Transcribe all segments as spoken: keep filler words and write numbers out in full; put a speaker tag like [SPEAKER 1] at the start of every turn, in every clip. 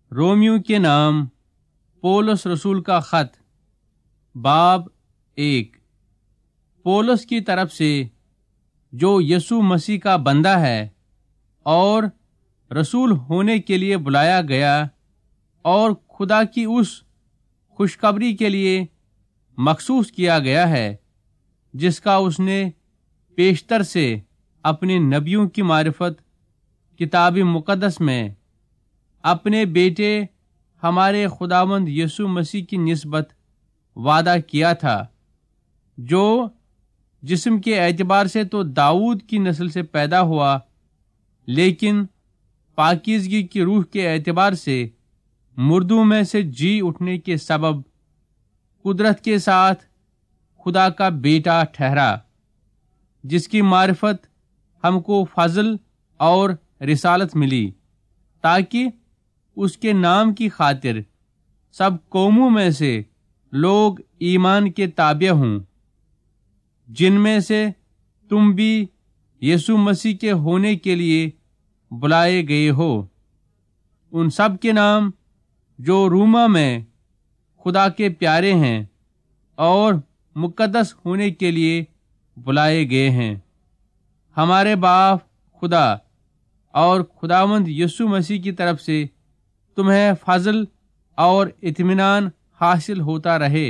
[SPEAKER 1] Romeo کے نام police رسول کا خط باب ایک۔ پولس کی طرف سے جو یسوع مسیح کا بندہ ہے اور رسول ہونے کے لیے بلایا گیا اور خدا کی اس خوشخبری کے لیے مخصوص کیا گیا ہے جس کا اس نے پیشتر سے اپنے نبیوں کی معرفت کتاب مقدس میں اپنے بیٹے ہمارے خداوند یسوع مسیح کی نسبت وعدہ کیا تھا، جو جسم کے اعتبار سے تو داؤد کی نسل سے پیدا ہوا، لیکن پاکیزگی کی روح کے اعتبار سے مردوں میں سے جی اٹھنے کے سبب قدرت کے ساتھ خدا کا بیٹا ٹھہرا، جس کی معرفت ہم کو فضل اور رسالت ملی، تاکہ اس کے نام کی خاطر سب قوموں میں سے لوگ ایمان کے تابع ہوں، جن میں سے تم بھی یسوع مسیح کے ہونے کے لیے بلائے گئے ہو۔ ان سب کے نام جو روما میں خدا کے پیارے ہیں اور مقدس ہونے کے لیے بلائے گئے ہیں۔ ہمارے باپ خدا اور خداوند یسوع مسیح کی طرف سے تمہیں فضل اور اطمینان حاصل ہوتا رہے۔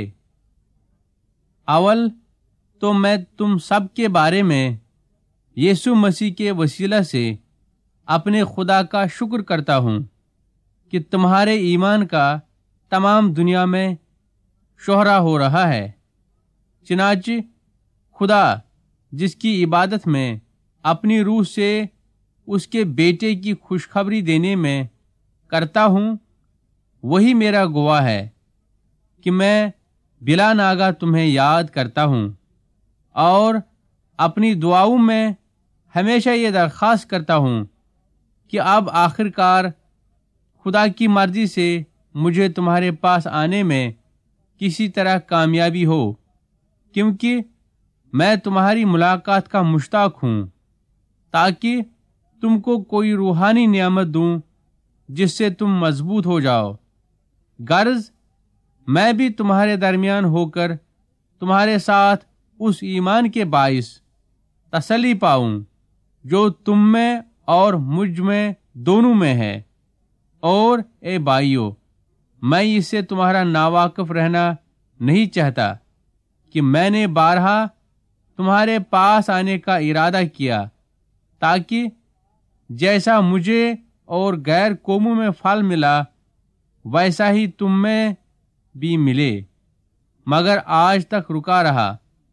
[SPEAKER 1] اول تو میں تم سب کے بارے میں یسوع مسیح کے وسیلہ سے اپنے خدا کا شکر کرتا ہوں کہ تمہارے ایمان کا تمام دنیا میں شہرا ہو رہا ہے۔ چنانچہ خدا جس کی عبادت میں اپنی روح سے اس کے بیٹے کی خوشخبری دینے میں کرتا ہوں، وہی میرا گواہ ہے کہ میں بلا ناگہ تمہیں یاد کرتا ہوں اور اپنی دعاؤں میں ہمیشہ یہ درخواست کرتا ہوں کہ اب آخر کار خدا کی مرضی سے مجھے تمہارے پاس آنے میں کسی طرح کامیابی ہو، کیونکہ میں تمہاری ملاقات کا مشتاق ہوں، تاکہ تم کو کوئی روحانی نعمت دوں جس سے تم مضبوط ہو جاؤ۔ غرض میں بھی تمہارے درمیان ہو کر تمہارے ساتھ اس ایمان کے باعث تسلی پاؤں جو تم میں اور مجھ میں دونوں میں ہے۔ اور اے بھائیو، میں اس سے تمہارا ناواقف رہنا نہیں چاہتا کہ میں نے بارہا تمہارے پاس آنے کا ارادہ کیا، تاکہ جیسا مجھے اور غیر قوموں میں پھل ملا ویسا ہی تم میں بھی ملے، مگر آج تک رکا رہا۔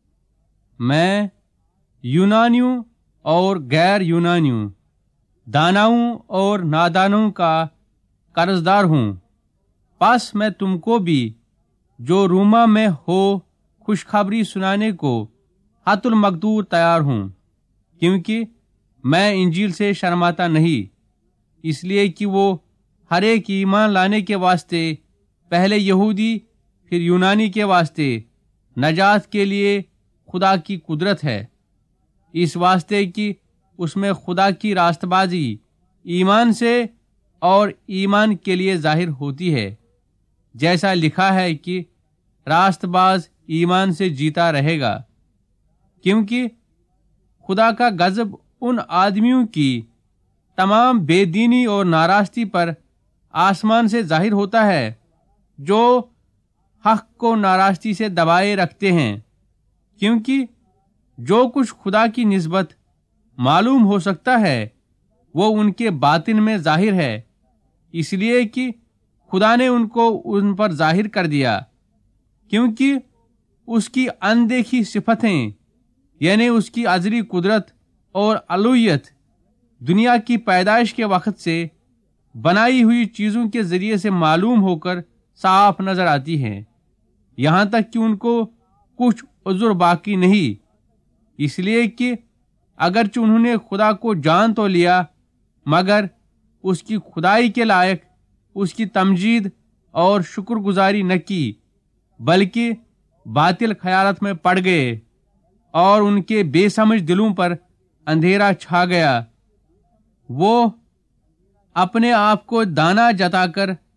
[SPEAKER 1] میں یونانیوں اور غیر یونانیوں، داناؤں اور نادانوں کا قرض دار ہوں، پس میں تم کو بھی جو روما میں ہو خوشخبری سنانے کو حت المقدور تیار ہوں، کیونکہ میں انجیل سے شرماتا نہیں، اس لیے کہ وہ ہر ایک ایمان لانے کے واسطے پہلے یہودی پھر یونانی کے واسطے نجات کے لیے خدا کی قدرت ہے، اس واسطے کہ اس میں خدا کی راست بازی ایمان سے اور ایمان کے لیے ظاہر ہوتی ہے، جیسا لکھا ہے کہ راست باز ایمان سے جیتا رہے گا۔ کیونکہ خدا کا غضب ان آدمیوں کی تمام بے دینی اور ناراستی پر آسمان سے ظاہر ہوتا ہے جو حق کو ناراستی سے دبائے رکھتے ہیں، کیونکہ جو کچھ خدا کی نسبت معلوم ہو سکتا ہے وہ ان کے باطن میں ظاہر ہے، اس لیے کہ خدا نے ان کو ان پر ظاہر کر دیا، کیونکہ اس کی اندیکھی صفتیں یعنی اس کی ازلی قدرت اور الوہیت دنیا کی پیدائش کے وقت سے بنائی ہوئی چیزوں کے ذریعے سے معلوم ہو کر صاف نظر آتی ہے، یہاں تک کہ ان کو کچھ عذر باقی نہیں، اس لیے کہ اگرچہ انہوں نے خدا کو جان تو لیا مگر اس کی خدائی کے لائق اس کی تمجید اور شکر گزاری نہ کی، بلکہ باطل خیالات میں پڑ گئے اور ان کے بے سمجھ دلوں پر اندھیرا چھا گیا۔ وہ اپنے آپ کو دانا جتا کر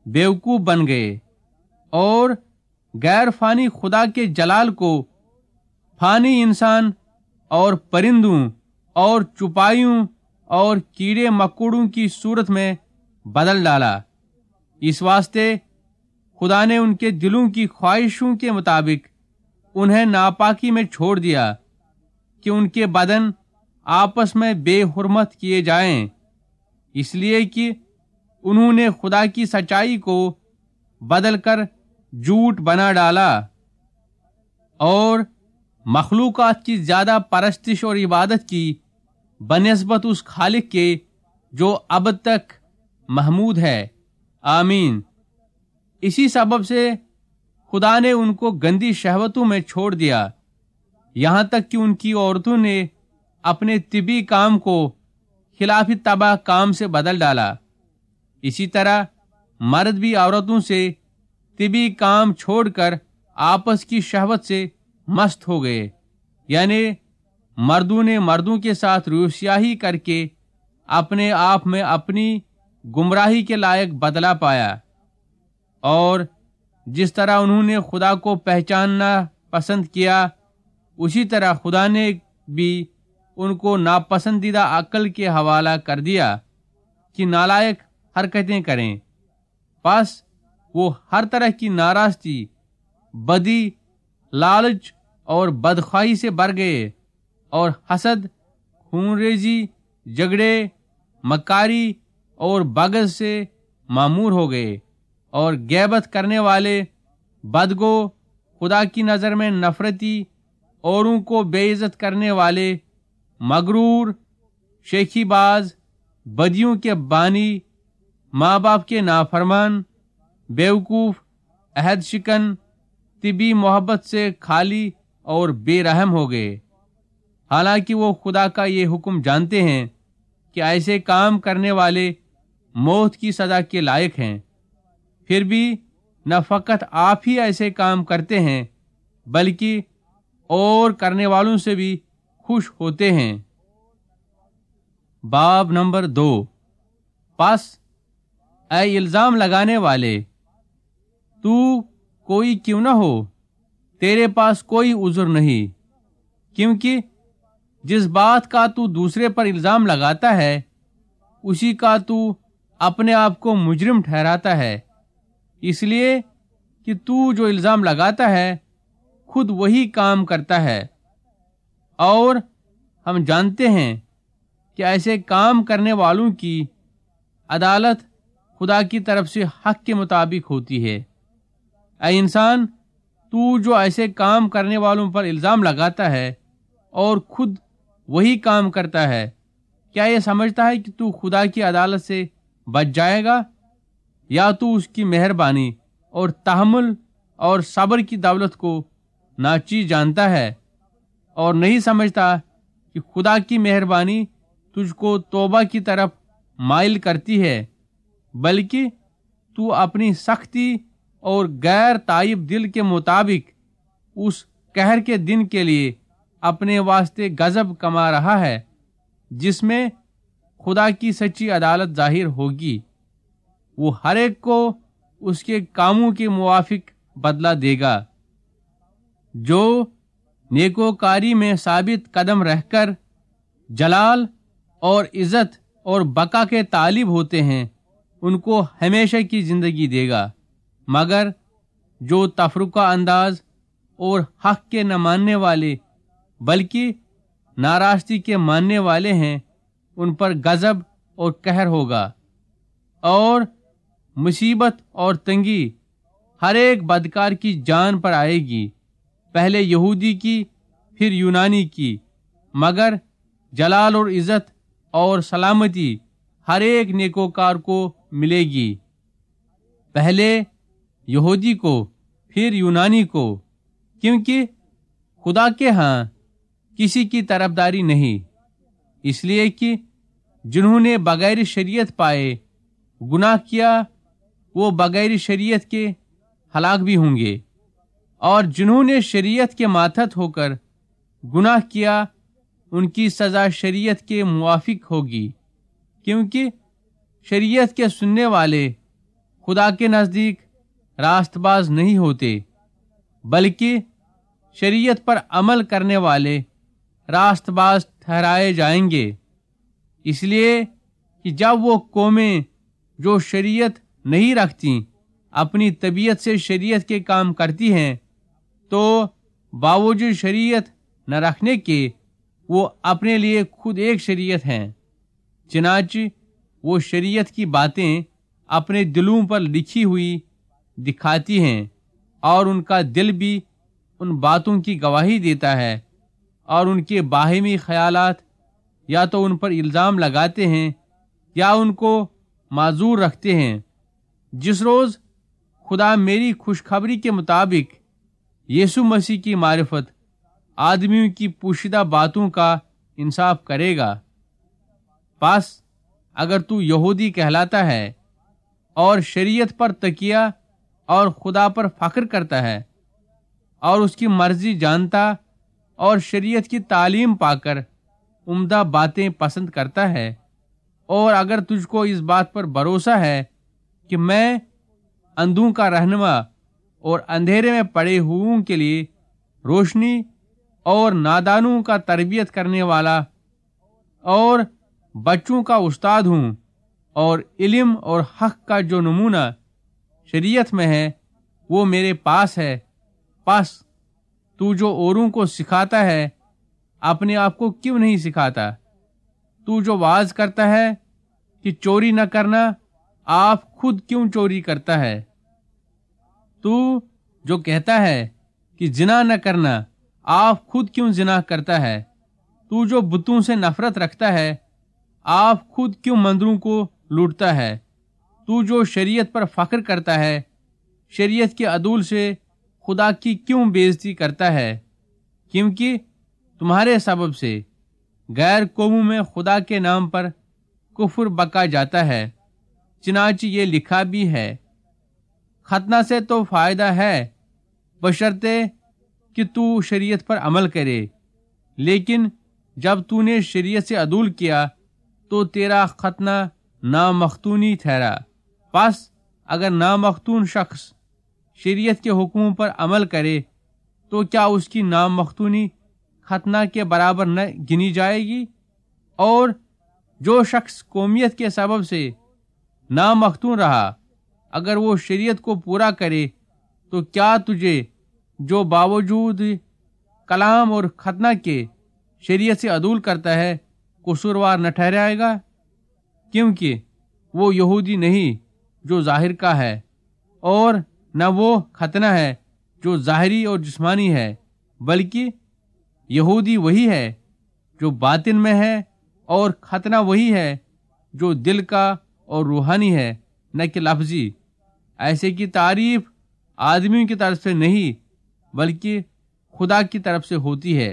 [SPEAKER 1] बेवकूफ बन गए और गैर फानी खुदा के जलाल को फानी इंसान और परिंदों और चुपाइयों और कीड़े मकोड़ों की सूरत में बदल डाला। इस वास्ते खुदा ने उनके दिलों की ख्वाहिशों के मुताबिक उन्हें नापाकी में छोड़ दिया कि उनके बदन आपस में बेहुरमत किए जाएं, इसलिए कि उन्होंने खुदा की सच्चाई को बदलकर झूठ बना डाला और मखलूकात की ज्यादा परस्तिश और इबादत की बनिस्बत उस खालिक के जो अब तक महमूद है। आमीन। इसी सबब से खुदा ने उनको गंदी शहवतों में छोड़ दिया, यहाँ तक कि उनकी औरतों ने अपने तिबी काम को खिलाफी तबाह काम से बदल डाला। इसी तरह मर्द भी औरतों से तिबी काम छोड़कर आपस की शहवत से मस्त हो गए, यानी मर्दों ने मर्दों के साथ रोसियाही करके अपने आप में अपनी गुमराही के लायक बदला पाया। और जिस तरह उन्होंने खुदा को पहचानना पसंद किया, उसी तरह खुदा ने भी उनको नापसंदीदा अक्ल के हवाला कर दिया कि नालायक हरकतें करें। बस वो हर तरह की नाराजगी, बदी, लालच और बदख्वाही से भर गए और हसद, खूनरेजी, झगड़े, मकारी और बग़ज़ से मामूर हो गए और गैबत करने वाले, बदगो, खुदा की नज़र में नफरती, औरों को बेइज्जत करने वाले, मगरूर, शेखीबाज, बदियों के बानी, माँ बाप के नाफरमान, बेवकूफ, अहद शिकन, तिबी मोहब्बत से खाली और बेरहम हो गए। हालांकि वो खुदा का ये हुक्म जानते हैं कि ऐसे काम करने वाले मौत की सजा के लायक हैं, फिर भी न फकत आप ही ऐसे काम करते हैं बल्कि और करने वालों से भी खुश होते हैं। बाब नंबर दो। पास ऐ इल्जाम लगाने वाले, तू कोई क्यों न हो, तेरे पास कोई उज़्र नहीं, क्योंकि जिस बात का तू दूसरे पर इल्जाम लगाता है उसी का तू अपने आप को मुजरिम ठहराता है, इसलिए कि तू जो इल्जाम लगाता है खुद वही काम करता है। और हम जानते हैं कि ऐसे काम करने वालों की अदालत खुदा की तरफ से हक के मुताबिक होती है। ऐ इंसान, तू जो ऐसे काम करने वालों पर इल्जाम लगाता है और खुद वही काम करता है, क्या ये समझता है कि तू खुदा की अदालत से बच जाएगा, या तू उसकी मेहरबानी और तहम्मुल और सब्र की दौलत को नाचीज जानता है और नहीं समझता कि खुदा की मेहरबानी तुझको तौबा की तरफ माइल करती है, बल्कि तू अपनी सख्ती और गैर ताइब दिल के मुताबिक उस कहर के दिन के लिए अपने वास्ते गजब कमा रहा है, जिसमें खुदा की सच्ची अदालत जाहिर होगी। वो हर एक को उसके कामों के मुवाफिक बदला देगा। जो नेकोकारी में साबित कदम रहकर जलाल और इज्जत और बका के तालिब होते हैं, उनको हमेशा की जिंदगी देगा, मगर जो तफरुका अंदाज और हक के न मानने वाले बल्कि नाराजगी के मानने वाले हैं, उन पर गजब और कहर होगा। और मुसीबत और तंगी हर एक बदकार की जान पर आएगी, पहले यहूदी की फिर यूनानी की, मगर जलाल और इज्जत और सलामती हर एक नेकोकार को मिलेगी, पहले यहूदी को फिर यूनानी को, क्योंकि खुदा के यहाँ किसी की तरफदारी नहीं, इसलिए कि जिन्होंने बगैर शरीयत पाए गुनाह किया वो बगैर शरीयत के हलाक भी होंगे, और जिन्होंने शरीयत के माथत होकर गुनाह किया उनकी सजा शरीयत के मुवाफिक होगी, क्योंकि शरीयत के सुनने वाले खुदा के नज़दीक रास्तबाज नहीं होते, बल्कि शरीयत पर अमल करने वाले रास्तबाज ठहराए जाएंगे। इसलिए कि जब वो कौमें जो शरीयत नहीं रखती अपनी तबीयत से शरीयत के काम करती हैं, तो बावजूद शरीयत न रखने के वो अपने लिए खुद एक शरीयत हैं। चनाच वो शरीयत की बातें अपने दिलों पर लिखी हुई दिखाती हैं और उनका दिल भी उन बातों की गवाही देता है, और उनके बाहिमी ख्यालात या तो उन पर इल्ज़ाम लगाते हैं या उनको माजूर रखते हैं। जिस रोज़ खुदा मेरी खुशखबरी के मुताबिक यीशु मसीह की मारिफत आदमियों की पोशीदा बातों का इंसाफ करेगा। पास अगर तू यहूदी कहलाता है और शरीयत पर तकिया और खुदा पर फख्र करता है और उसकी मर्जी जानता और शरीयत की तालीम पाकर उम्दा बातें पसंद करता है, और अगर तुझको इस बात पर भरोसा है कि मैं अंधों का रहनुमा और अंधेरे में पड़े हुओं के लिए रोशनी और नादानों का तरबियत करने वाला और बच्चों का उस्ताद हूँ, और इल्म और हक का जो नमूना शरीयत में है वो मेरे पास है, पास तू जो औरों को सिखाता है अपने आप को क्यों नहीं सिखाता? तू जो वाज करता है कि चोरी न करना, आप खुद क्यों चोरी करता है? तू जो कहता है कि जिना न करना, आप खुद क्यों जिना करता है? तू जो बुतों से नफरत रखता है, आप खुद क्यों मंदिरों को लूटता है? तू जो शरीयत पर फख्र करता है, शरीयत के अदूल से खुदा की क्यों बेइज्जती करता है? क्योंकि तुम्हारे सबब से गैर कौमों में खुदा के नाम पर कुफ्र बका जाता है। चनाच ये लिखा भी है, खतना से तो फायदा है बशर्ते कि तू शरीयत पर अमल करे, लेकिन जब तूने शरीयत से अदूल किया तो तेरा खतना नामख्तूनी ठहरा। बस अगर नामख्तून शख्स शरीयत के हुक्मों पर अमल करे तो क्या उसकी नामख्तूनी खतना के बराबर न गिनी जाएगी? और जो शख्स कौमियत के सबब से नामख्तून रहा, अगर वो शरीयत को पूरा करे तो क्या तुझे जो बावजूद कलाम और खतना के शरीयत से अदूल करता है कसूरवार न ठहराएगा? क्योंकि वो यहूदी नहीं जो जाहिर का है, और न वो खतना है जो ज़ाहिरी और जिस्मानी है, बल्कि यहूदी वही है जो बातिन में है, और खतना वही है जो दिल का और रूहानी है, न कि लफ्जी। ऐसे की तारीफ आदमियों की तरफ से नहीं बल्कि खुदा की तरफ से होती है।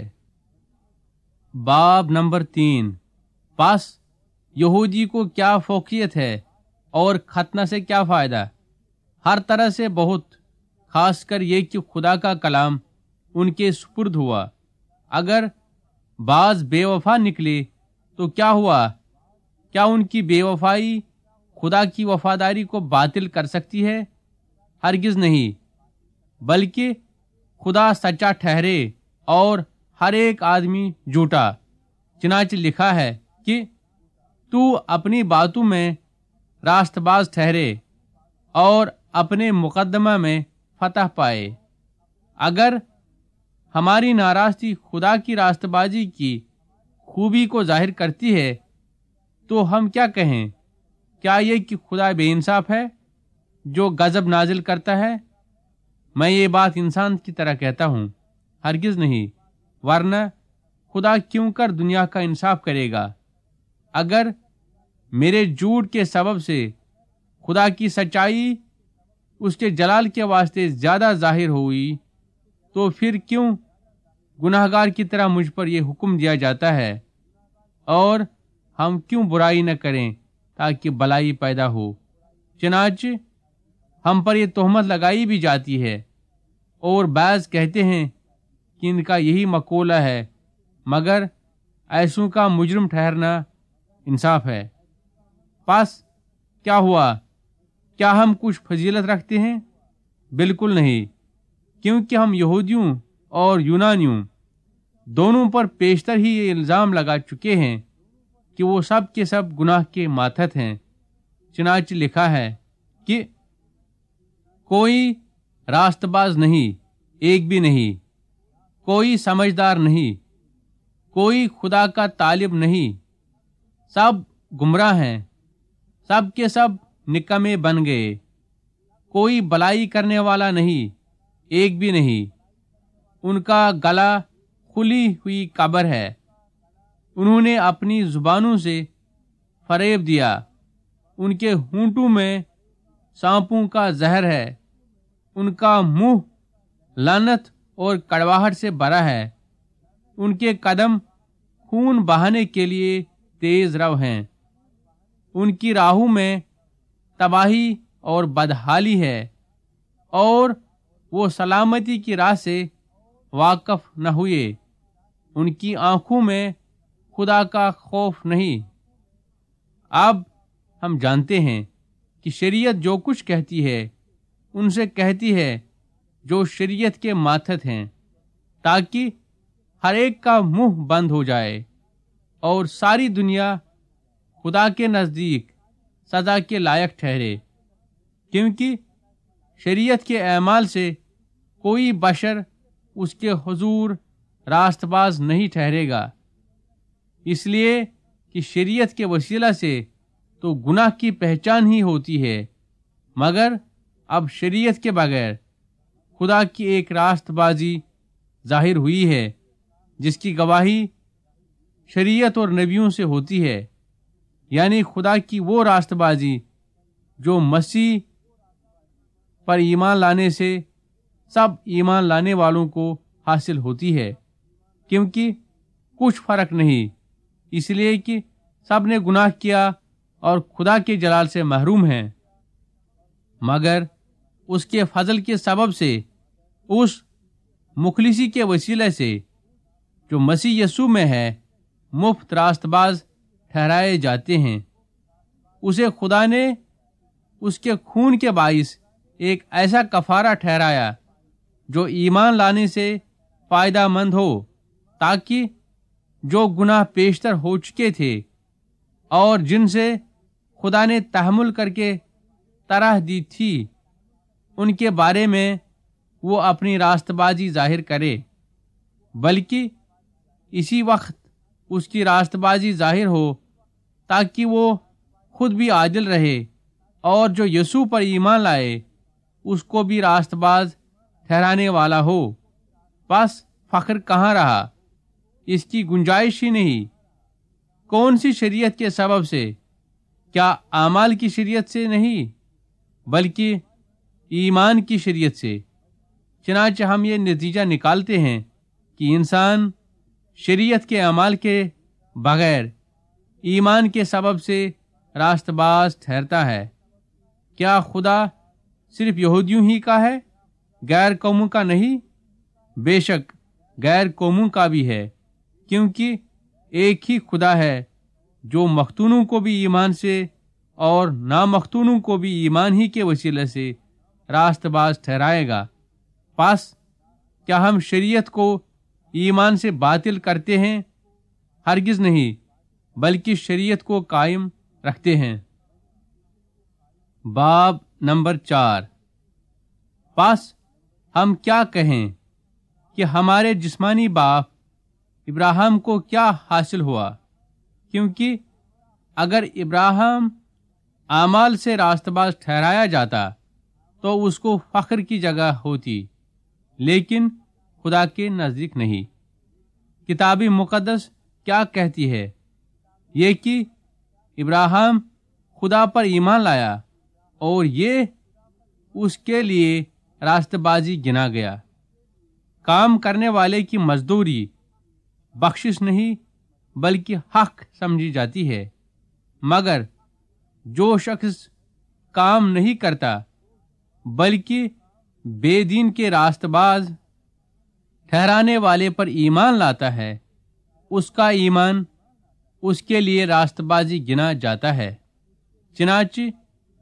[SPEAKER 1] बाब नंबर तीन। पास यहूदी को क्या फौकियत है और खतना से क्या फायदा? हर तरह से बहुत, खासकर ये कि खुदा का कलाम उनके सुपुर्द हुआ। अगर बाज बेवफा निकले तो क्या हुआ? क्या उनकी बेवफाई खुदा की वफादारी को बातिल कर सकती है? हरगिज नहीं, बल्कि खुदा सच्चा ठहरे और हर एक आदमी झूठा। चनाच लिखा है कि तू अपनी बातों में रास्तबाज ठहरे और अपने मुकदमा में फतह पाए। अगर हमारी नाराजगी खुदा की रास्तबाजी की खूबी को जाहिर करती है तो हम क्या कहें? क्या ये कि खुदा बेइंसाफ है जो गजब नाजिल करता है? मैं ये बात इंसान की तरह कहता हूँ, हरगिज नहीं, वरना खुदा क्यों कर दुनिया का इंसाफ करेगा? अगर मेरे झूठ के सबब से खुदा की सच्चाई उसके जलाल के वास्ते ज्यादा जाहिर हुई तो फिर क्यों गुनाहगार की तरह मुझ पर यह हुक्म दिया जाता है, और हम क्यों बुराई न करें ताकि भलाई पैदा हो? चनाच हम पर यह तोहमत लगाई भी जाती है, और बाज़ कहते हैं कि इनका यही मकोला है, मगर ऐसों का मुजरिम ठहरना इंसाफ है। पास क्या हुआ? کیا ہم کچھ فضیلت رکھتے ہیں؟ بالکل نہیں، کیونکہ ہم یہودیوں اور یونانیوں دونوں پر پیشتر ہی یہ الزام لگا چکے ہیں کہ وہ سب کے سب گناہ کے ماتحت ہیں۔ چنانچہ لکھا ہے کہ کوئی راست باز نہیں، ایک بھی نہیں، کوئی سمجھدار نہیں، کوئی خدا کا طالب نہیں، سب گمراہ ہیں، سب کے سب نکمے بن گئے، کوئی بلائی کرنے والا نہیں، ایک بھی نہیں، ان کا گلا کھلی ہوئی قبر ہے، انہوں نے اپنی زبانوں سے فریب دیا، ان کے ہونٹوں میں سانپوں کا زہر ہے، ان کا منہ لعنت اور کڑواہٹ سے بھرا ہے، ان کے قدم خون بہانے کے لیے تیز رو ہیں، ان کی راہوں میں تباہی اور بدحالی ہے، اور وہ سلامتی کی راہ سے واقف نہ ہوئے، ان کی آنکھوں میں خدا کا خوف نہیں۔ اب ہم جانتے ہیں کہ شریعت جو کچھ کہتی ہے ان سے کہتی ہے جو شریعت کے ماتحت ہیں، تاکہ ہر ایک کا منہ بند ہو جائے اور ساری دنیا خدا کے نزدیک سزا کے لائق ٹھہرے، کیونکہ شریعت کے اعمال سے کوئی بشر اس کے حضور راست باز نہیں ٹھہرے گا، اس لیے کہ شریعت کے وسیلہ سے تو گناہ کی پہچان ہی ہوتی ہے، مگر اب شریعت کے بغیر خدا کی ایک راست بازی ظاہر ہوئی ہے، جس کی گواہی شریعت اور نبیوں سے ہوتی ہے، یعنی خدا کی وہ راست بازی جو مسیح پر ایمان لانے سے سب ایمان لانے والوں کو حاصل ہوتی ہے، کیونکہ کچھ فرق نہیں، اس لیے کہ سب نے گناہ کیا اور خدا کے جلال سے محروم ہیں، مگر اس کے فضل کے سبب سے اس مخلصی کے وسیلے سے جو مسیح یسوع میں ہے مفت راست باز ٹھہرائے جاتے ہیں۔ اسے خدا نے اس کے خون کے باعث ایک ایسا کفارہ ٹھہرایا جو ایمان لانے سے فائدہ مند ہو، تاکہ جو گناہ پیشتر ہو چکے تھے اور جن سے خدا نے تحمل کر کے طرح دی تھی، ان کے بارے میں وہ اپنی راست بازی ظاہر کرے، بلکہ اسی وقت اس کی راست بازی ظاہر ہو تاکہ وہ خود بھی عادل رہے اور جو یسوع پر ایمان لائے اس کو بھی راست باز ٹھہرانے والا ہو۔ بس فخر کہاں رہا؟ اس کی گنجائش ہی نہیں۔ کون سی شریعت کے سبب سے؟ کیا اعمال کی شریعت سے نہیں، بلکہ ایمان کی شریعت سے۔ چنانچہ ہم یہ نتیجہ نکالتے ہیں کہ انسان شریعت کے اعمال کے بغیر ایمان کے سبب سے راست باز ٹھہرتا ہے۔ کیا خدا صرف یہودیوں ہی کا ہے، غیر قوموں کا نہیں؟ بے شک غیر قوموں کا بھی ہے، کیونکہ ایک ہی خدا ہے جو مختونوں کو بھی ایمان سے اور نامختونوں کو بھی ایمان ہی کے وسیلے سے راست باز ٹھہرائے گا۔ پس کیا ہم شریعت کو ایمان سے باطل کرتے ہیں؟ ہرگز نہیں، بلکہ شریعت کو قائم رکھتے ہیں۔ باب نمبر چار۔ پس ہم کیا کہیں کہ ہمارے جسمانی باپ ابراہیم کو کیا حاصل ہوا؟ کیونکہ اگر ابراہیم اعمال سے راست باز ٹھہرایا جاتا تو اس کو فخر کی جگہ ہوتی، لیکن خدا کے نزدیک نہیں۔ کتاب مقدس کیا کہتی ہے؟ یہ کہ ابراہیم خدا پر ایمان لایا اور یہ اس کے لیے راست بازی گنا گیا۔ کام کرنے والے کی مزدوری بخشش نہیں بلکہ حق سمجھی جاتی ہے، مگر جو شخص کام نہیں کرتا بلکہ بے دین کے راست باز ٹھہرانے والے پر ایمان لاتا ہے، اس کا ایمان اس کے لیے راست بازی گنا جاتا ہے۔ چنانچہ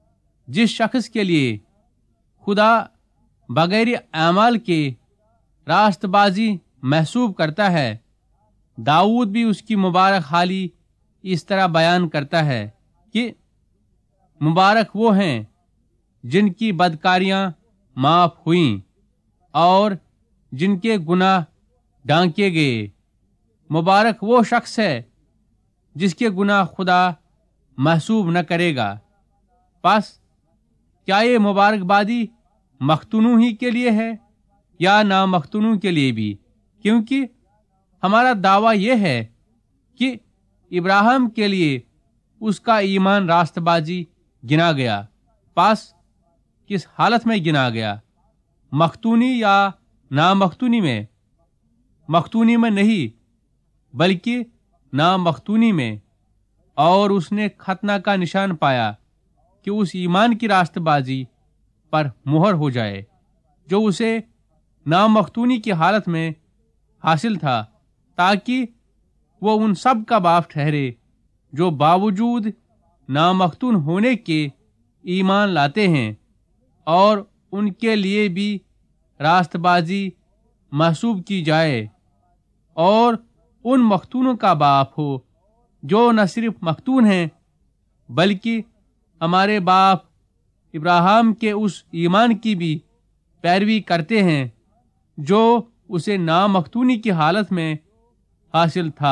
[SPEAKER 1] जिस शख्स के लिए खुदा बगैर अमाल के रास्तबाजी महसूब करता है, दाऊद भी उसकी मुबारक हाली इस तरह बयान करता है कि मुबारक वो हैं जिनकी बदकारियां माफ हुईं और जिनके गुनाह ढांके गए। मुबारक वो शख्स है जिसके गुनाह खुदा महसूब न करेगा। बस क्या ये मुबारकबादी मख्तूनों ही के लिए है या ना मख्तूनों के लिए भी? क्योंकि हमारा दावा यह है कि इब्राहिम के लिए उसका ईमान रास्तबाजी गिना गया। पास किस हालत में गिना गया? मख्तूनी या ना मख्तूनी में? मख्तूनी में नहीं बल्कि ना मख्तूनी में। और उसने खतना का निशान पाया कि उस ईमान की रास्तबाजी पर मुहर हो जाए जो उसे ना मख्तूनी की हालत में हासिल था, ताकि वो उन सब का बाप ठहरे जो बावजूद ना मख्तून होने के ईमान लाते हैं और उनके लिए भी रास्तबाजी महसूब की जाए, और उन मख्तूनों का बाप हो जो न सिर्फ मख्तून हैं बल्कि हमारे बाप इब्राहिम के उस ईमान की भी पैरवी करते हैं जो उसे नामख्तूनी की हालत में हासिल था।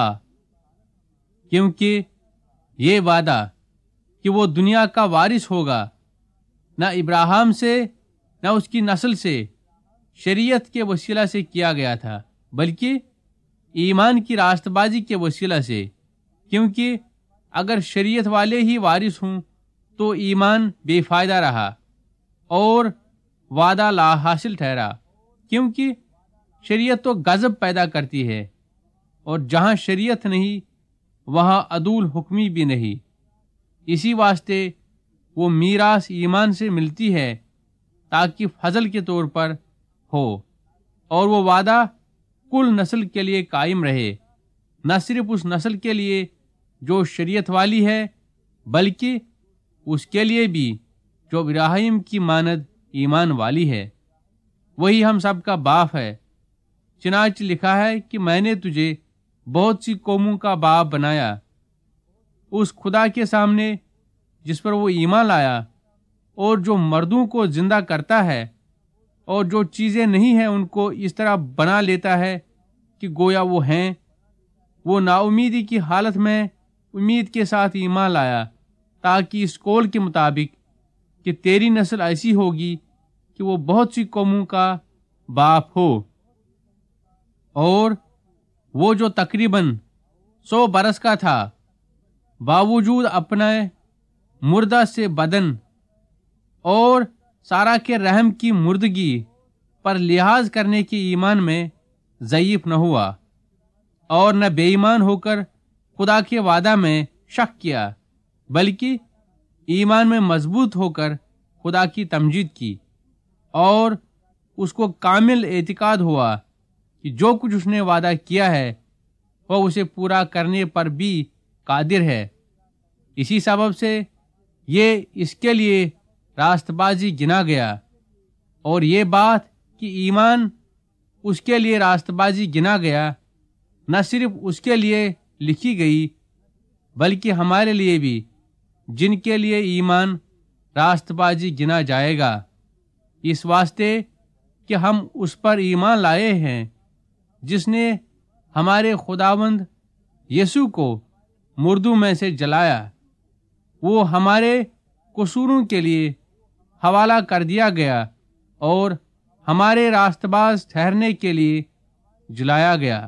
[SPEAKER 1] क्योंकि ये वादा कि वो दुनिया का वारिस होगा न इब्राहिम से न उसकी नस्ल से शरीयत के वसीला से किया गया था, बल्कि ईमान की रास्तबाजी के वसीला से। क्योंकि अगर शरीयत वाले ही वारिस हों तो ईमान बेफायदा रहा और वादा ला हासिल ठहरा, क्योंकि शरीयत तो गजब पैदा करती है और जहां शरीयत नहीं वहां अदूल हुक्मी भी नहीं। इसी वास्ते वो मीरास ईमान से मिलती है ताकि फजल के तौर पर हो, और वो वादा कुल नस्ल के लिए कायम रहे, न सिर्फ उस नस्ल के लिए जो शरीयत वाली है बल्कि उसके लिए भी जो इब्राहिम की मानद ईमान वाली है। वही हम सब का बाप है। चनाच लिखा है कि मैंने तुझे बहुत सी कौमों का बाप बनाया। उस खुदा के सामने जिस पर वो ईमान लाया और जो मर्दों को जिंदा करता है और जो चीजें नहीं हैं उनको इस तरह बना लेता है कि गोया वो हैं, वो नाउमीदी की हालत में उम्मीद के साथ ईमान लाया, ताकि इस कौल के मुताबिक कि तेरी नस्ल ऐसी होगी कि वो बहुत सी कौमों का बाप हो। और वो जो तकरीबन सौ बरस का था, बावजूद अपने मुर्दा से बदन और सारा के रहम की मुर्दगी पर लिहाज करने के ईमान में ज़ईफ न हुआ और न बेईमान होकर खुदा के वादा में शक किया, बल्कि ईमान में मजबूत होकर खुदा की तमजीद की और उसको कामिल एतिकाद हुआ कि जो कुछ उसने वादा किया है वह उसे पूरा करने पर भी कादिर है। इसी सबब से ये इसके लिए रास्तबाजी गिना गया, और ये बात कि ईमान उसके लिए रास्तबाजी गिना गया न सिर्फ उसके लिए लिखी गई बल्कि हमारे लिए भी, जिनके लिए ईमान रास्तबाजी गिना जाएगा, इस वास्ते कि हम उस पर ईमान लाए हैं जिसने हमारे खुदावंद यीशु को मुर्दों में से जलाया। वो हमारे कसूरों के लिए हवाला कर दिया गया और हमारे रास्तबाज ठहरने के लिए जलाया गया।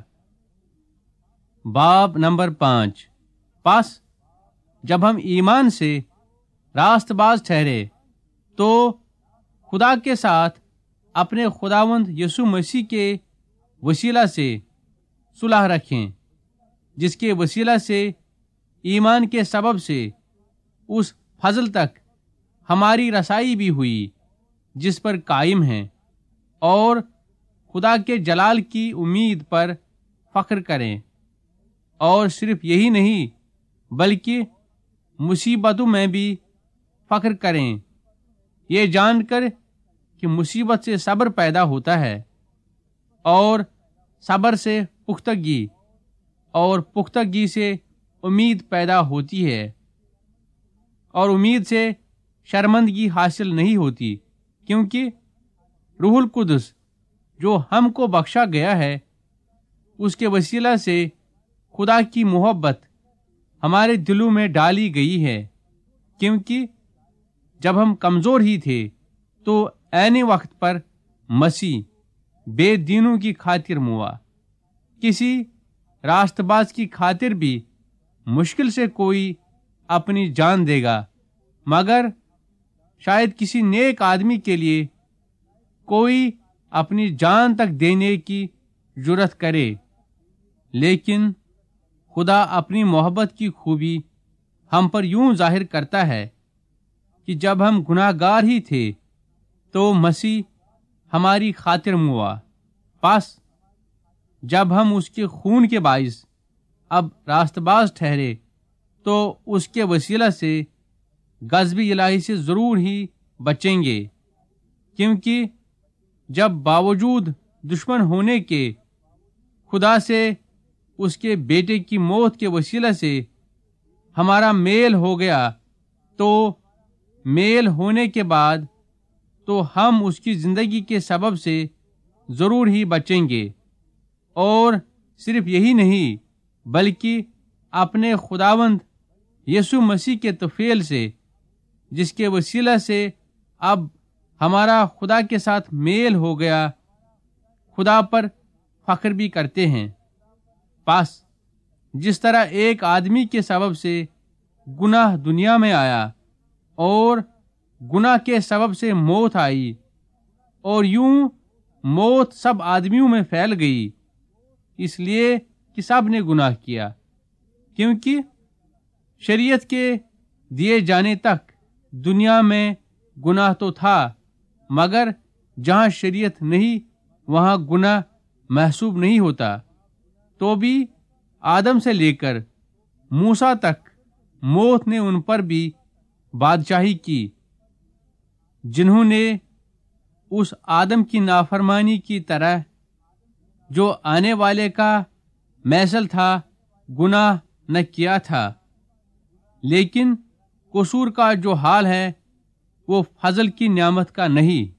[SPEAKER 1] बाब नंबर पांच। पास जब हम ईमान से रास्तबाज ठहरे तो खुदा के साथ अपने खुदावंद यीशु मसीह के वसीला से सुलह रखें, जिसके वसीला से ईमान के सबब से उस फजल तक हमारी रसाई भी हुई जिस पर कायम हैं, और खुदा के जलाल की उम्मीद पर फख्र करें। और सिर्फ यही नहीं बल्कि मुसीबतों में भी फख्र करें, یہ جان کر کہ مصیبت سے صبر پیدا ہوتا ہے، اور صبر سے پختگی، اور پختگی سے امید پیدا ہوتی ہے، اور امید سے شرمندگی حاصل نہیں ہوتی، کیونکہ روح القدس جو ہم کو بخشا گیا ہے، اس کے وسیلہ سے خدا کی محبت ہمارے دلوں میں ڈالی گئی ہے، کیونکہ جب ہم کمزور ہی تھے تو عین وقت پر مسیح بے دینوں کی خاطر موا۔ کسی راست باز کی خاطر بھی مشکل سے کوئی اپنی جان دے گا، مگر شاید کسی نیک آدمی کے لیے کوئی اپنی جان تک دینے کی جرت کرے، لیکن خدا اپنی محبت کی خوبی ہم پر یوں ظاہر کرتا ہے کہ جب ہم گناہ گار ہی تھے تو مسیح ہماری خاطر موا۔ پس جب ہم اس کے خون کے باعث اب راست باز ٹھہرے تو اس کے وسیلہ سے غضب الہی سے ضرور ہی بچیں گے، کیونکہ جب باوجود دشمن ہونے کے خدا سے اس کے بیٹے کی موت کے وسیلہ سے ہمارا میل ہو گیا، تو میل ہونے کے بعد تو ہم اس کی زندگی کے سبب سے ضرور ہی بچیں گے، اور صرف یہی نہیں بلکہ اپنے خداوند یسوع مسیح کے طفیل سے، جس کے وسیلہ سے اب ہمارا خدا کے ساتھ میل ہو گیا، خدا پر فخر بھی کرتے ہیں۔ پس جس طرح ایک آدمی کے سبب سے گناہ دنیا میں آیا، اور گناہ کے سبب سے موت آئی، اور یوں موت سب آدمیوں میں پھیل گئی، اس لیے کہ سب نے گناہ کیا، کیونکہ شریعت کے دیے جانے تک دنیا میں گناہ تو تھا، مگر جہاں شریعت نہیں وہاں گناہ محسوب نہیں ہوتا۔ تو بھی آدم سے لے کر موسیٰ تک موت نے ان پر بھی بادشاہی کی، جنہوں نے اس آدم کی نافرمانی کی طرح جو آنے والے کا مثل تھا گناہ نہ کیا تھا، لیکن قصور کا جو حال ہے وہ فضل کی نعمت کا نہیں،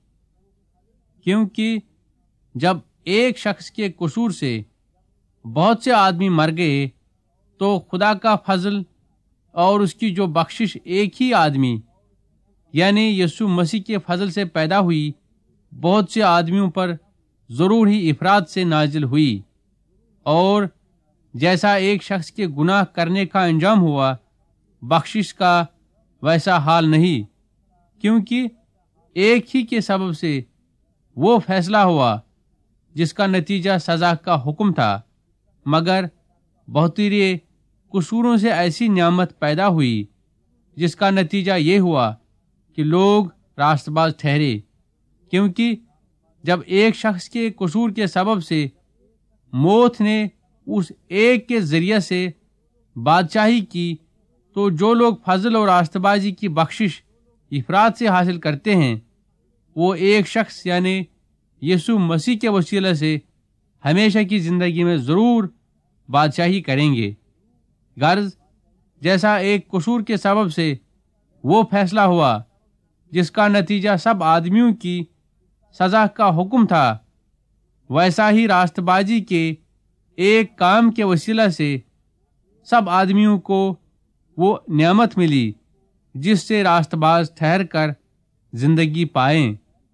[SPEAKER 1] کیونکہ جب ایک شخص کے قصور سے بہت سے آدمی مر گئے تو خدا کا فضل اور اس کی جو بخشش ایک ہی آدمی یعنی یسوع مسیح کے فضل سے پیدا ہوئی بہت سے آدمیوں پر ضرور ہی افراد سے نازل ہوئی، اور جیسا ایک شخص کے گناہ کرنے کا انجام ہوا، بخشش کا ویسا حال نہیں، کیونکہ ایک ہی کے سبب سے وہ فیصلہ ہوا جس کا نتیجہ سزا کا حکم تھا، مگر بہتیرے قصوروں سے ایسی نعمت پیدا ہوئی جس کا نتیجہ یہ ہوا کہ لوگ راست باز ٹھہرے، کیونکہ جب ایک شخص کے قصور کے سبب سے موت نے اس ایک کے ذریعے سے بادشاہی کی، تو جو لوگ فضل اور راست بازی کی بخشش افراد سے حاصل کرتے ہیں وہ ایک شخص یعنی یسوع مسیح کے وسیلے سے ہمیشہ کی زندگی میں ضرور بادشاہی کریں گے۔ غرض جیسا ایک قصور کے سبب سے وہ فیصلہ ہوا جس کا نتیجہ سب آدمیوں کی سزا کا حکم تھا، ویسا ہی راست بازی کے ایک کام کے وسیلہ سے سب آدمیوں کو وہ نعمت ملی جس سے راست باز ٹھہر کر زندگی پائیں،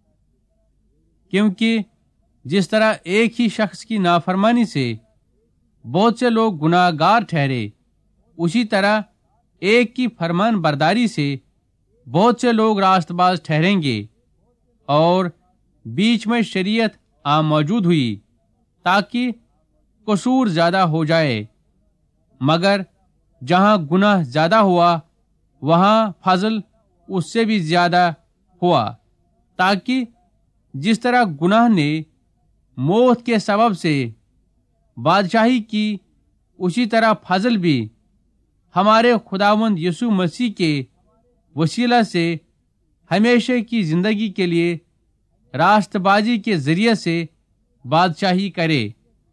[SPEAKER 1] کیونکہ جس طرح ایک ہی شخص کی نافرمانی سے بہت سے لوگ گناہ گار ٹھہرے، اسی طرح ایک کی فرمان برداری سے بہت سے لوگ راست باز ٹھہریں گے، اور بیچ میں شریعت آ موجود ہوئی تاکہ قصور زیادہ ہو جائے، مگر جہاں گناہ زیادہ ہوا وہاں فضل اس سے بھی زیادہ ہوا، تاکہ جس طرح گناہ نے موت کے سبب سے بادشاہی کی، اسی طرح فضل بھی ہمارے خداوند یسوع مسیح کے وسیلہ سے ہمیشہ کی زندگی کے لیے راست بازی کے ذریعے سے بادشاہی کرے۔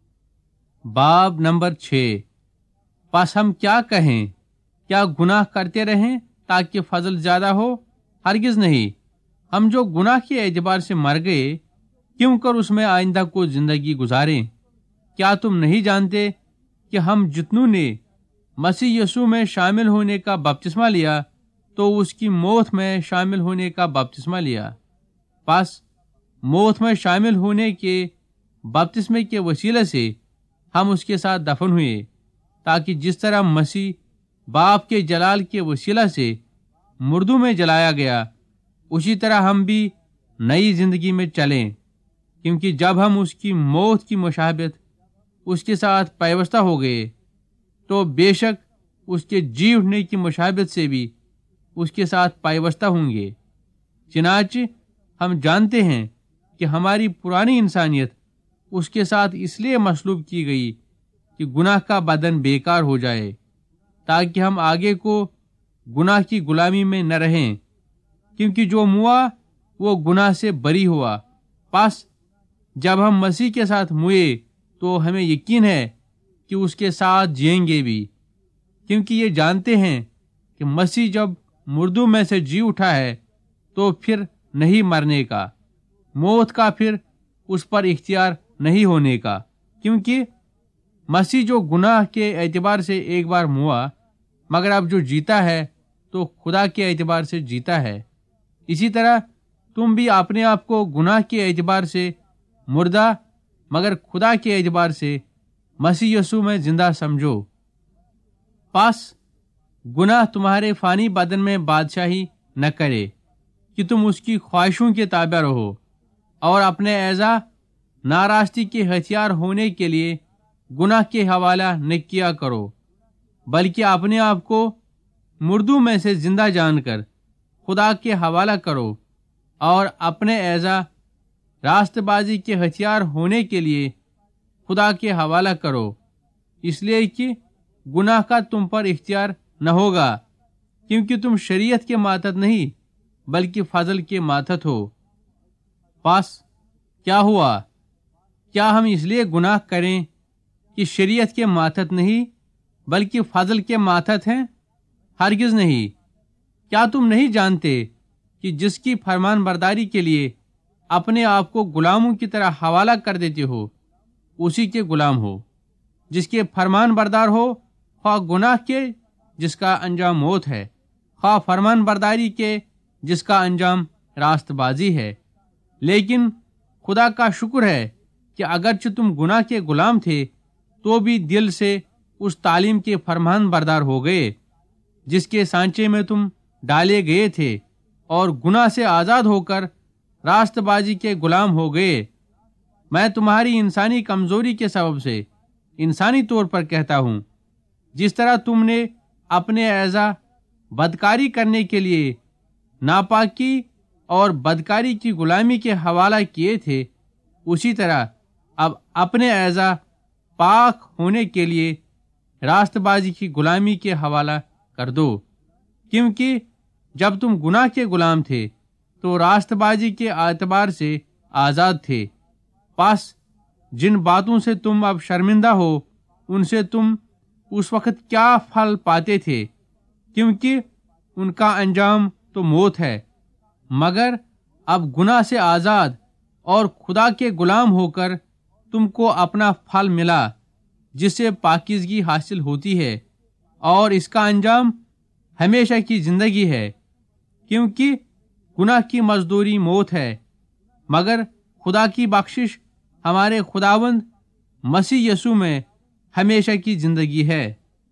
[SPEAKER 1] باب نمبر چھ، پس ہم کیا کہیں؟ کیا گناہ کرتے رہیں تاکہ فضل زیادہ ہو؟ ہرگز نہیں۔ ہم جو گناہ کے اعتبار سے مر گئے، کیوں کر اس میں آئندہ کو زندگی گزاریں؟ کیا تم نہیں جانتے کہ ہم جتنوں نے مسیح یسوع میں شامل ہونے کا بپتسمہ لیا تو اس کی موت میں شامل ہونے کا بپتسمہ لیا؟ پس موت میں شامل ہونے کے بپتسمے کے وسیلے سے ہم اس کے ساتھ دفن ہوئے، تاکہ جس طرح مسیح باپ کے جلال کے وسیلہ سے مردوں میں جلایا گیا، اسی طرح ہم بھی نئی زندگی میں چلیں۔ کیونکہ جب ہم اس کی موت کی مشابہت اس کے ساتھ پیوستہ ہو گئے، تو بے شک اس کے جی اٹھنے کی مشابہت سے بھی اس کے ساتھ پیوستہ ہوں گے۔ چنانچہ ہم جانتے ہیں کہ ہماری پرانی انسانیت اس کے ساتھ اس لیے مصلوب کی گئی کہ گناہ کا بدن بیکار ہو جائے، تاکہ ہم آگے کو گناہ کی غلامی میں نہ رہیں، کیونکہ جو موا وہ گناہ سے بری ہوا۔ پس جب ہم مسیح کے ساتھ موئے تو ہمیں یقین ہے کہ اس کے ساتھ جئیں گے بھی، کیونکہ یہ جانتے ہیں کہ مسیح جب مردوں میں سے جی اٹھا ہے تو پھر نہیں مرنے کا، موت کا پھر اس پر اختیار نہیں ہونے کا، کیونکہ مسیح جو گناہ کے اعتبار سے ایک بار موا، مگر اب جو جیتا ہے تو خدا کے اعتبار سے جیتا ہے۔ اسی طرح تم بھی اپنے آپ کو گناہ کے اعتبار سے مردہ مگر خدا کے اعتبار سے مسیح یسوع میں زندہ سمجھو۔ پس گناہ تمہارے فانی بدن میں بادشاہی نہ کرے کہ تم اس کی خواہشوں کے تابع رہو، اور اپنے اعضاء ناراستی کے ہتھیار ہونے کے لیے گناہ کے حوالہ نہ کیا کرو، بلکہ اپنے آپ کو مردوں میں سے زندہ جان کر خدا کے حوالہ کرو، اور اپنے اعضاء راست بازی کے ہتھیار ہونے کے لیے خدا کے حوالہ کرو، اس لیے کہ گناہ کا تم پر اختیار نہ ہوگا، کیونکہ تم شریعت کے ماتحت نہیں بلکہ فضل کے ماتحت ہو۔ پس کیا ہوا؟ کیا ہم اس لیے گناہ کریں کہ شریعت کے ماتحت نہیں بلکہ فضل کے ماتحت ہیں؟ ہرگز نہیں۔ کیا تم نہیں جانتے کہ جس کی فرمان برداری کے لیے اپنے آپ کو غلاموں کی طرح حوالہ کر دیتے ہو، اسی کے غلام ہو؟ جس کے فرمان بردار ہو، خواہ گناہ کے جس کا انجام موت ہے، خواہ فرمان برداری کے جس کا انجام راست بازی ہے۔ لیکن خدا کا شکر ہے کہ اگرچہ تم گناہ کے غلام تھے تو بھی دل سے اس تعلیم کے فرمان بردار ہو گئے جس کے سانچے میں تم ڈالے گئے تھے، اور گناہ سے آزاد ہو کر راست بازی کے غلام ہو گئے۔ میں تمہاری انسانی کمزوری کے سبب سے انسانی طور پر کہتا ہوں، جس طرح تم نے اپنے اعضاء بدکاری کرنے کے لیے ناپاکی اور بدکاری کی غلامی کے حوالہ کیے تھے، اسی طرح اب اپنے اعضاء پاک ہونے کے لیے راست بازی کی غلامی کے حوالہ کر دو، کیونکہ جب تم گناہ کے غلام تھے تو راست بازی کے اعتبار سے آزاد تھے۔ پس جن باتوں سے تم اب شرمندہ ہو، ان سے تم اس وقت کیا پھل پاتے تھے، کیونکہ ان کا انجام تو موت ہے۔ مگر اب گناہ سے آزاد اور خدا کے غلام ہو کر تم کو اپنا پھل ملا، جس سے پاکیزگی حاصل ہوتی ہے، اور اس کا انجام ہمیشہ کی زندگی ہے، کیونکہ گناہ کی مزدوری موت ہے، مگر خدا کی بخشش ہمارے خداوند مسیح یسوع میں ہمیشہ کی زندگی ہے۔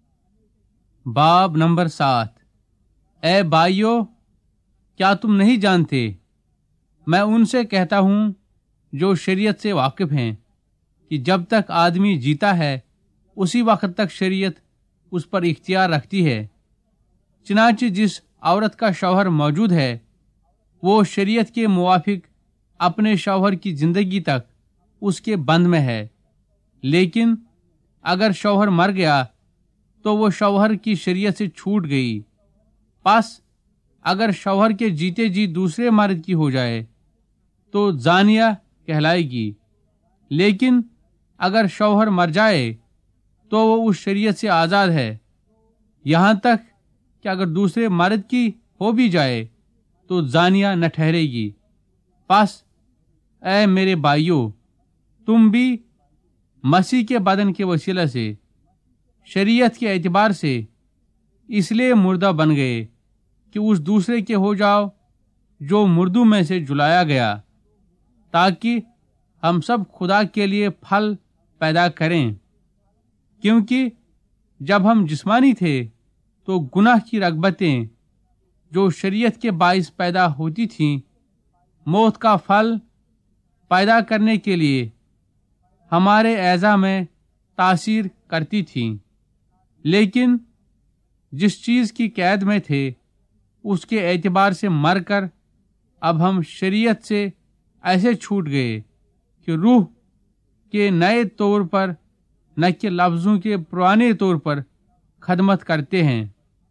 [SPEAKER 1] باب نمبر سات، اے بھائیو، کیا تم نہیں جانتے؟ میں ان سے کہتا ہوں جو شریعت سے واقف ہیں کہ جب تک آدمی جیتا ہے اسی وقت تک شریعت اس پر اختیار رکھتی ہے۔ چنانچہ جس عورت کا شوہر موجود ہے وہ شریعت کے موافق اپنے شوہر کی زندگی تک اس کے بند میں ہے، لیکن اگر شوہر مر گیا تو وہ شوہر کی شریعت سے چھوٹ گئی۔ پس اگر شوہر کے جیتے جی دوسرے مرد کی ہو جائے تو زانیہ کہلائے گی، لیکن اگر شوہر مر جائے تو وہ اس شریعت سے آزاد ہے، یہاں تک کہ اگر دوسرے مرد کی ہو بھی جائے تو زانیہ نہ ٹھہرے گی۔ پس اے میرے بھائیو، تم بھی مسیح کے بدن کے وسیلہ سے شریعت کے اعتبار سے اس لیے مردہ بن گئے کہ اس دوسرے کے ہو جاؤ جو مردوں میں سے جلایا گیا، تاکہ ہم سب خدا کے لیے پھل پیدا کریں۔ کیونکہ جب ہم جسمانی تھے تو گناہ کی رغبتیں جو شریعت کے باعث پیدا ہوتی تھیں موت کا پھل پیدا کرنے کے لیے ہمارے اعضاء میں تاثیر کرتی تھیں، لیکن جس چیز کی قید میں تھے اس کے اعتبار سے مر کر اب ہم شریعت سے ایسے چھوٹ گئے کہ روح کے نئے طور پر نہ کہ لفظوں کے پرانے طور پر خدمت کرتے ہیں۔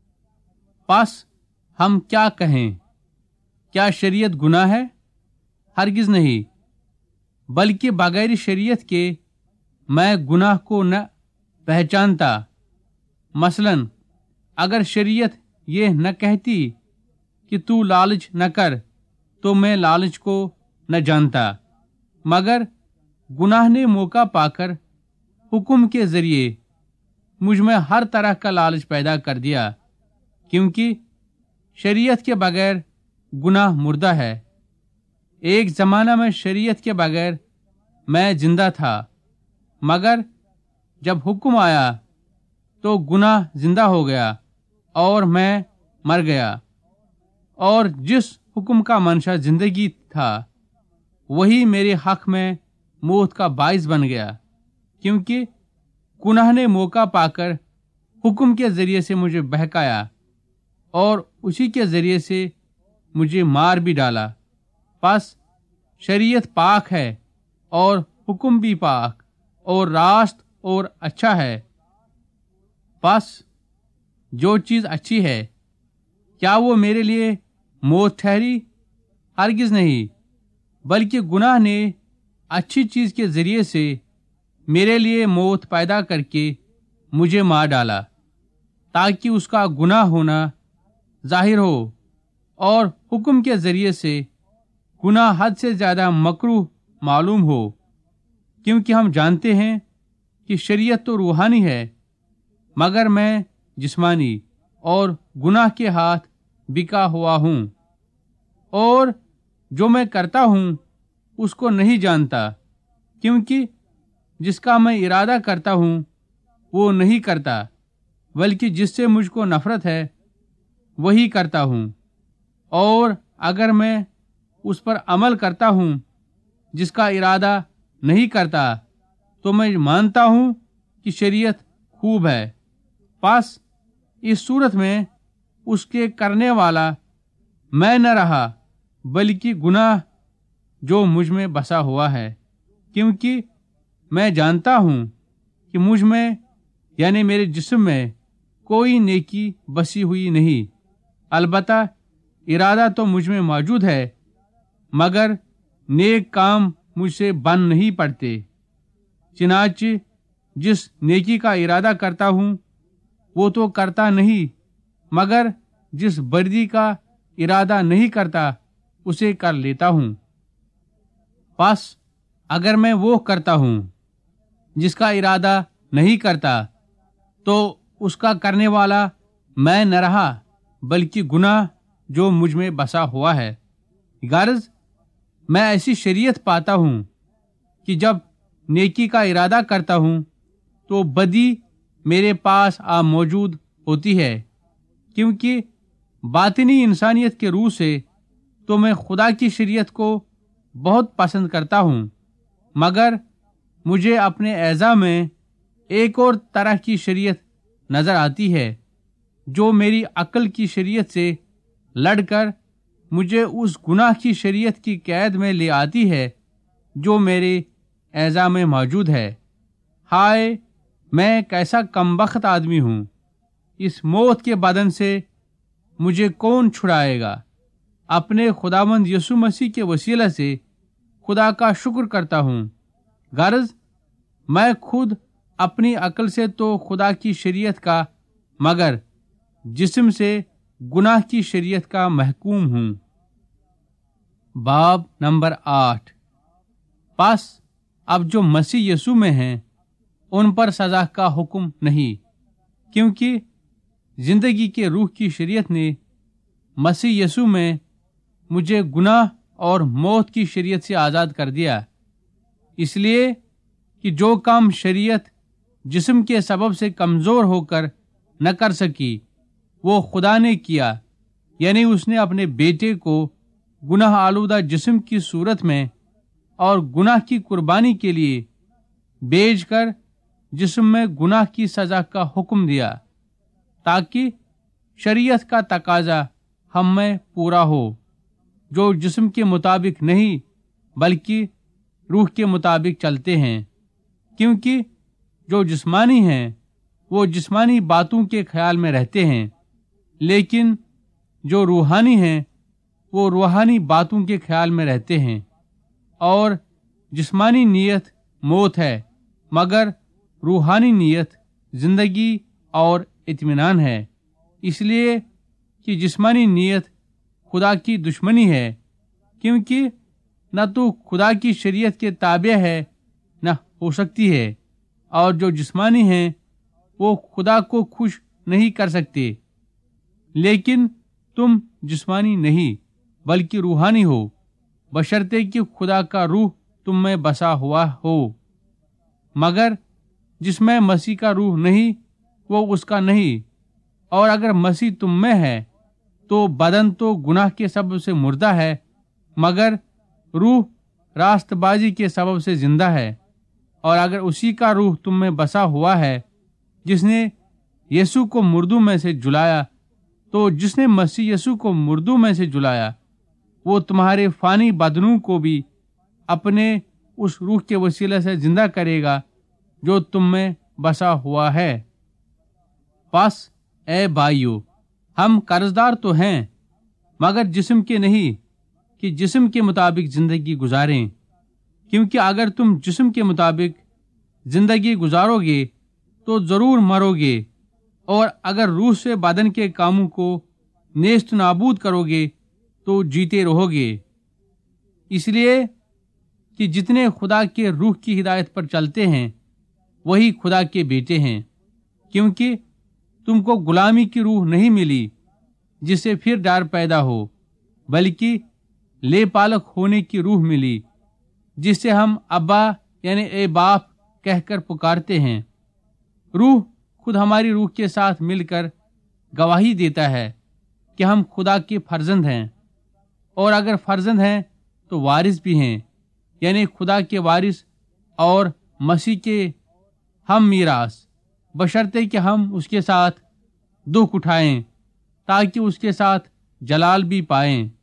[SPEAKER 1] پس ہم کیا کہیں؟ کیا شریعت گناہ ہے؟ ہرگز نہیں، بلکہ بغیر شریعت کے میں گناہ کو نہ پہچانتا۔ مثلا اگر شریعت یہ نہ کہتی کہ تو لالچ نہ کر تو میں لالچ کو نہ جانتا، مگر گناہ نے موقع پا کر حکم کے ذریعے مجھ میں ہر طرح کا لالچ پیدا کر دیا، کیونکہ شریعت کے بغیر گناہ مردہ ہے۔ ایک زمانہ میں شریعت کے بغیر میں زندہ تھا، مگر جب حکم آیا تو گناہ زندہ ہو گیا اور میں مر گیا، اور جس حکم کا منشا زندگی تھا وہی میرے حق میں موت کا باعث بن گیا، کیونکہ گناہ نے موقع پا کر حکم کے ذریعے سے مجھے بہکایا اور اسی کے ذریعے سے مجھے مار بھی ڈالا۔ پس شریعت پاک ہے اور حکم بھی پاک اور راست اور اچھا ہے۔ پس جو چیز اچھی ہے کیا وہ میرے لیے موت ٹھہری؟ ہرگز نہیں، بلکہ گناہ نے اچھی چیز کے ذریعے سے میرے لیے موت پیدا کر کے مجھے مار ڈالا، تاکہ اس کا گناہ ہونا ظاہر ہو اور حکم کے ذریعے سے گناہ حد سے زیادہ مکروہ معلوم ہو، کیونکہ ہم جانتے ہیں کہ شریعت تو روحانی ہے مگر میں جسمانی اور گناہ کے ہاتھ بکا ہوا ہوں، اور جو میں کرتا ہوں اس کو نہیں جانتا، کیونکہ جس کا میں ارادہ کرتا ہوں وہ نہیں کرتا، بلکہ جس سے مجھ کو نفرت ہے وہی کرتا ہوں۔ اور اگر میں اس پر عمل کرتا ہوں جس کا ارادہ نہیں کرتا تو میں مانتا ہوں کہ شریعت خوب ہے۔ پس اس صورت میں اس کے کرنے والا میں نہ رہا بلکہ گناہ جو مجھ میں بسا ہوا ہے، کیونکہ میں جانتا ہوں کہ مجھ میں یعنی میرے جسم میں کوئی نیکی بسی ہوئی نہیں، البتہ ارادہ تو مجھ میں موجود ہے مگر نیک کام مجھ سے بن نہیں پڑتے۔ چنانچہ جس نیکی کا ارادہ کرتا ہوں وہ تو کرتا نہیں، مگر جس بدی کا ارادہ نہیں کرتا اسے کر لیتا ہوں۔ پس اگر میں وہ کرتا ہوں جس کا ارادہ نہیں کرتا تو اس کا کرنے والا میں نہ رہا بلکہ گناہ جو مجھ میں بسا ہوا ہے۔ غرض میں ایسی شریعت پاتا ہوں کہ جب نیکی کا ارادہ کرتا ہوں تو بدی میرے پاس آ موجود ہوتی ہے، کیونکہ باطنی انسانیت کے روح سے تو میں خدا کی شریعت کو بہت پسند کرتا ہوں، مگر مجھے اپنے اعضاء میں ایک اور طرح کی شریعت نظر آتی ہے جو میری عقل کی شریعت سے لڑ کر مجھے اس گناہ کی شریعت کی قید میں لے آتی ہے جو میرے اعضاء میں موجود ہے۔ ہائے، میں کیسا کمبخت آدمی ہوں! اس موت کے بدن سے مجھے کون چھڑائے گا؟ اپنے خداوند یسوع مسیح کے وسیلہ سے خدا کا شکر کرتا ہوں۔ غرض میں خود اپنی عقل سے تو خدا کی شریعت کا مگر جسم سے گناہ کی شریعت کا محکوم ہوں۔ باب نمبر آٹھ۔ پس اب جو مسیح یسوع میں ہیں ان پر سزا کا حکم نہیں، کیونکہ زندگی کے روح کی شریعت نے مسیح یسوع میں مجھے گناہ اور موت کی شریعت سے آزاد کر دیا، اس لیے کہ جو کام شریعت جسم کے سبب سے کمزور ہو کر نہ کر سکی وہ خدا نے کیا، یعنی اس نے اپنے بیٹے کو گناہ آلودہ جسم کی صورت میں اور گناہ کی قربانی کے لیے بھیج کر جسم میں گناہ کی سزا کا حکم دیا، تاکہ شریعت کا تقاضا ہم میں پورا ہو، جو جسم کے مطابق نہیں بلکہ روح کے مطابق چلتے ہیں، کیونکہ جو جسمانی ہیں وہ جسمانی باتوں کے خیال میں رہتے ہیں، لیکن جو روحانی ہیں وہ روحانی باتوں کے خیال میں رہتے ہیں۔ اور جسمانی نیت موت ہے، مگر روحانی نیت زندگی اور اطمینان ہے، اس لیے کہ جسمانی نیت خدا کی دشمنی ہے، کیونکہ نہ تو خدا کی شریعت کے تابع ہے نہ ہو سکتی ہے، اور جو جسمانی ہیں وہ خدا کو خوش نہیں کر سکتے۔ لیکن تم جسمانی نہیں بلکہ روحانی ہو، بشرطے کہ خدا کا روح تم میں بسا ہوا ہو، مگر جس میں مسیح کا روح نہیں وہ اس کا نہیں۔ اور اگر مسیح تم میں ہے تو بدن تو گناہ کے سبب سے مردہ ہے، مگر روح راست بازی کے سبب سے زندہ ہے۔ اور اگر اسی کا روح تم میں بسا ہوا ہے جس نے یسوع کو مردوں میں سے جلایا، تو جس نے مسیح یسوع کو مردوں میں سے جلایا وہ تمہارے فانی بدنوں کو بھی اپنے اس روح کے وسیلے سے زندہ کرے گا جو تم میں بسا ہوا ہے۔ پس اے بھائیو، ہم قرضدار تو ہیں مگر جسم کے نہیں، کہ جسم کے مطابق زندگی گزاریں، کیونکہ اگر تم جسم کے مطابق زندگی گزارو گے تو ضرور مرو گے، اور اگر روح سے بدن کے کاموں کو نیست نابود کرو گے تو جیتے رہو گے۔ اس لیے کہ جتنے خدا کے روح کی ہدایت پر چلتے ہیں وہی خدا کے بیٹے ہیں، کیونکہ تم کو غلامی کی روح نہیں ملی جس سے پھر ڈر پیدا ہو، بلکہ لے پالک ہونے کی روح ملی جس سے ہم ابا یعنی اے باپ کہہ کر پکارتے ہیں۔ روح خود ہماری روح کے ساتھ مل کر گواہی دیتا ہے کہ ہم خدا کے فرزند ہیں، اور اگر فرزند ہیں تو وارث بھی ہیں، یعنی خدا کے وارث اور مسیح کے ہم میراث، بشرطے کہ ہم اس کے ساتھ دکھ اٹھائیں تاکہ اس کے ساتھ جلال بھی پائیں۔